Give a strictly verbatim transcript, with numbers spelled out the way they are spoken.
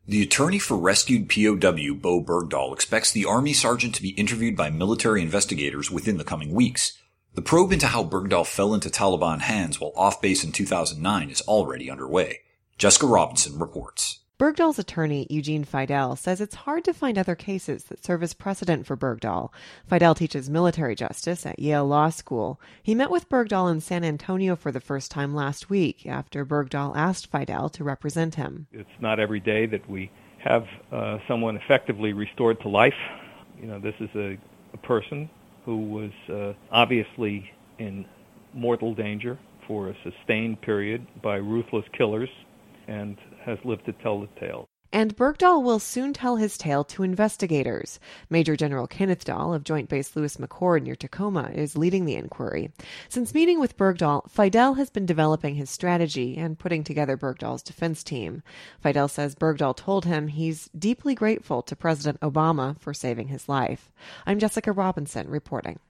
The attorney for rescued P O W Bo Bergdahl expects the Army sergeant to be interviewed by military investigators within the coming weeks. The probe into how Bergdahl fell into Taliban hands while off base in two thousand nine is already underway. Jessica Robinson reports. Bergdahl's attorney, Eugene Fidel, says it's hard to find other cases that serve as precedent for Bergdahl. Fidel teaches military justice at Yale Law School. He met with Bergdahl in San Antonio for the first time last week after Bergdahl asked Fidel to represent him. It's not every day that we have uh, someone effectively restored to life. You know, this is a, a person who was uh, obviously in mortal danger for a sustained period by ruthless killers and has lived to tell the tale. And Bergdahl will soon tell his tale to investigators. Major General Kenneth Dahl of Joint Base Lewis McChord near Tacoma is leading the inquiry. Since meeting with Bergdahl, Fidel has been developing his strategy and putting together Bergdahl's defense team. Fidel says Bergdahl told him he's deeply grateful to President Obama for saving his life. I'm Jessica Robinson reporting.